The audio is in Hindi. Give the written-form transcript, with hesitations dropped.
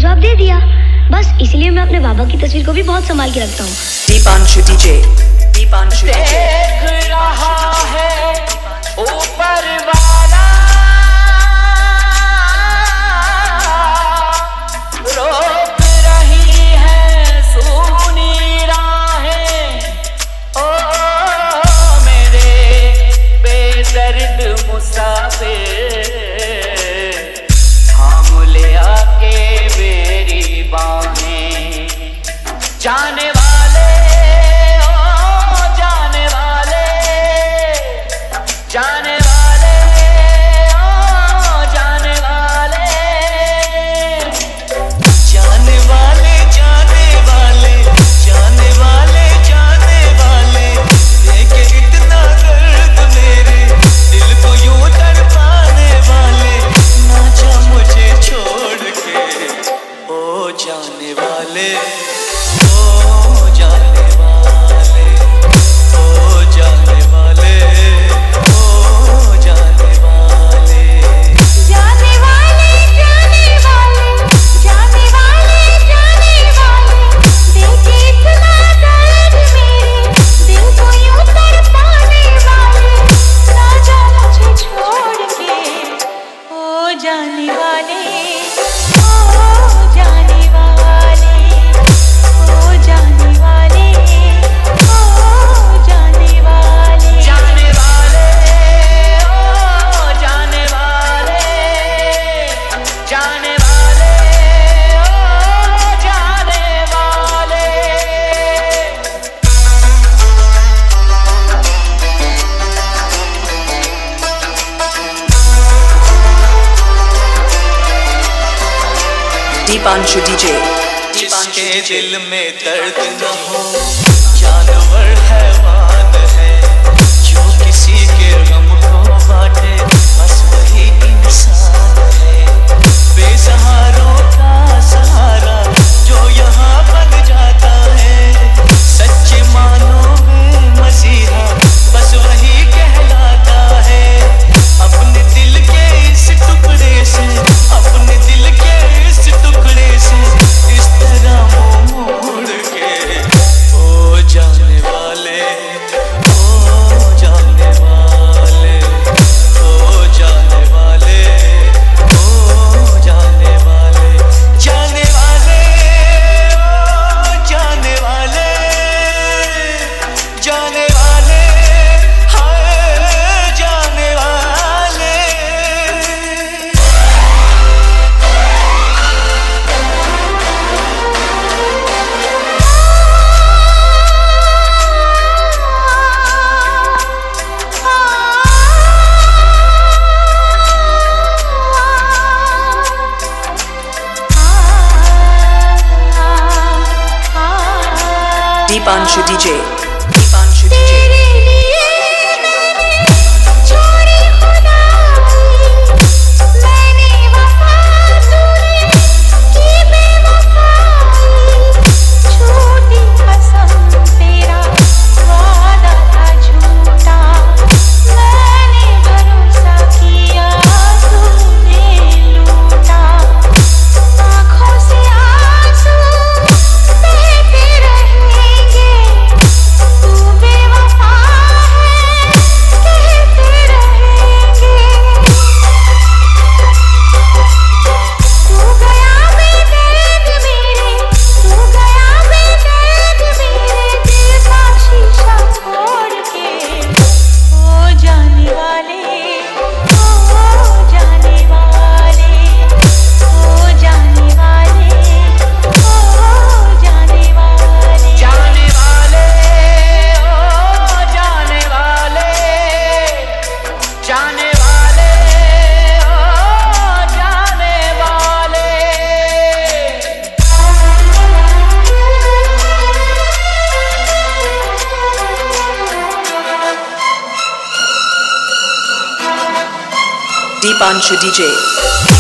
जवाब दे दिया। बस इसलिए मैं अपने बाबा की तस्वीर को भी बहुत संभाल के रखता हूँ। Deepanshu DJ, Deepanshu DJ. देख रहा है ऊपर वाला, रोक रही है सूनी राहें। ओ मेरे बेदर्द मुसाफिर, थाम ले आके मेरी बाहें। जाने वाले, ओ जाने वाले, जाने वाले, ओ जाने वाले, जाने वाले, जाने वाले, जाने वाले, जाने वाले। देखे इतना दर्द मेरे दिल को यूं तड़पाने वाले, ना जा मुझे छोड़ के ओ जाने वाले, ओ जाने वाले, ओ जाने वाले, ओ जाने वाले। जाने वाले, जाने वाले, जाने वाले, जाने वाले। देखे इतना दर्द मेरे दिल को यूं तड़पाने वाले, ना जा मुझे छोड़ के ओ जाने वाले, ओ जाने वाले, ओ जाने वाले, ओ जाने वाले। जाने वाले, ओ जाने वाले, जाने वाले, ओ जाने वाले। दीपांशु डीजे, जिसके दिल में दर्द न हो, जानवर हैवान है। जो किसी के गम को बांटे, बस वही इंसान है। बेसहारों का सहारा जो यहाँ बन जाता है, सच्चे मानों में मसीहा बस वही कहलाता है। अपने दिल के इस टुकड़े से, अपने दिल के इस टुकड़े से इस तरह मुंह मोड़ के ओ जाने वाले, ओ जाने वाले, ओ जाने वाले, ओ जाने वाले। जाने वाले, ओ जाने वाले, जाने वाले, हाय जाने वाले। Deepanshu DJ, Deepanshu DJ. तेरे लिए मैंने छोड़ी खुदाई, मैंने वफा तूने की बेवफाई। झूठी कसम तेरा वादा था झूठा, मैंने भरोसा किया तूने लूटा। आँखों से आंसू बहते रहेंगे, तू बेवफा है कहते रहेंगे। तू गया बेदर्द मेरे, तू गया बेदर्द मेरे दिल का शीशा तोड़ के ओ जाने वाले, ओ जाने वाले, ओ जाने वाले, ओ जाने वाले। जाने वाले, ओ जाने वाले, जाने वाले, ओ जाने वाले। दीपांशु डीजे।